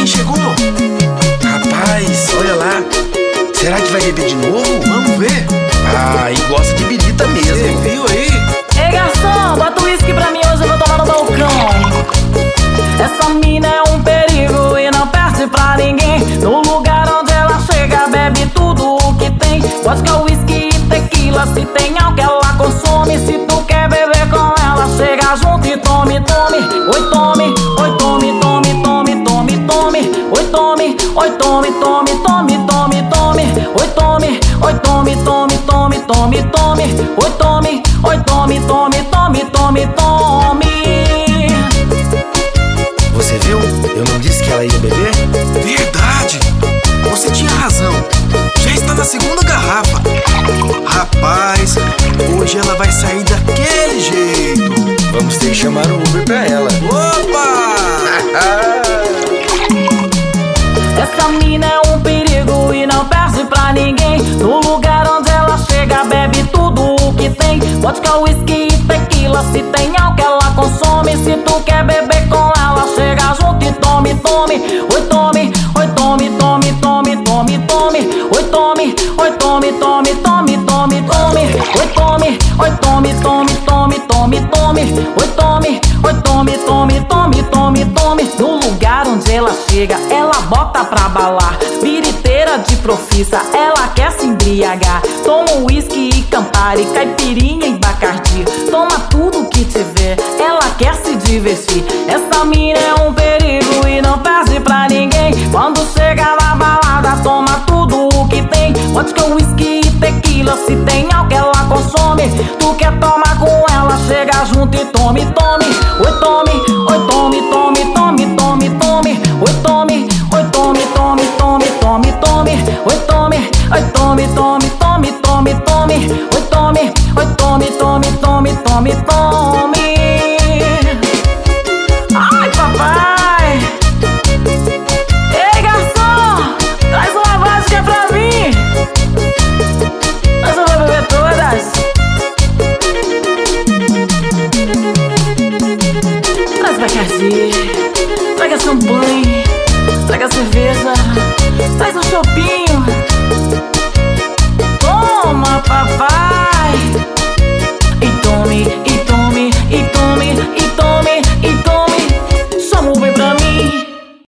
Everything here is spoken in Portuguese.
quem chegou? Rapaz, olha lá. Será que vai beber de novo? Vamos ver. Ah, e gosta de bebida mesmo. Você viu aí? Ei, garçom, bota o uísque pra mim, hoje eu vou tomar no balcão. Essa mina é um perigo e não perde pra ninguém. No lugar onde ela chega, bebe tudo o que tem. Vodka, uísque e tequila, se tem álcool ela consome. Se tu quer beber com ela, chega junto e tome, tome. Oi, tome, oi, tome, tome, tome, tome, tome. Oi, tome, oi, tome, tome, tome, tome, tome. Oi, tome, oi, tome, tome, tome, tome, tome. Oi, tome, oi, tome, tome, tome, tome, tome. Você viu? Eu não disse que ela ia beber? Verdade. Você tinha razão. Já está na segunda garrafa. Rapaz, hoje ela vai sair daquele jeito. Vamos ter que chamar um Uber pra ela. Opa! Essa mina é um perigo e não perde pra ninguém. No lugar onde ela chega, bebe tudo o que tem. Vodka, whisky e tequila, se tem álcool ela consome. Se tu quer beber com ela, chega junto e tome, tome. Oi, tome, oi, tome, tome, tome, tome, tome. Oi, tome, oi, tome, tome, tome, tome, tome. Oi, tome, oi, tome, tome, tome, tome, tome. Oi, tome, oi, tome, tome, tome, tome, tome. No lugar onde ela chega, ela bota pra balar. Biriteira de profissa, ela quer se embriagar. Toma uísque e Campari, caipirinha e Bacardi. Toma tudo que tiver, ela quer se divertir. Essa mina é um perigo e não perde pra ninguém. Quando chega na balada, toma tudo o que tem. Vodka, whisky e tequila, se tem álcool ela consome. Tu quer tomar com ela, chega junto e tome, tome. Oi, tome, oi, tome, tome, tome, tome, tome. Oi, tome, oi, tome, tome, tome, tome, tome. Oi, tome, oi, tome, tome, tome, tome, tome. Oi, tome, oi, tome, tome, tome, tome, tome.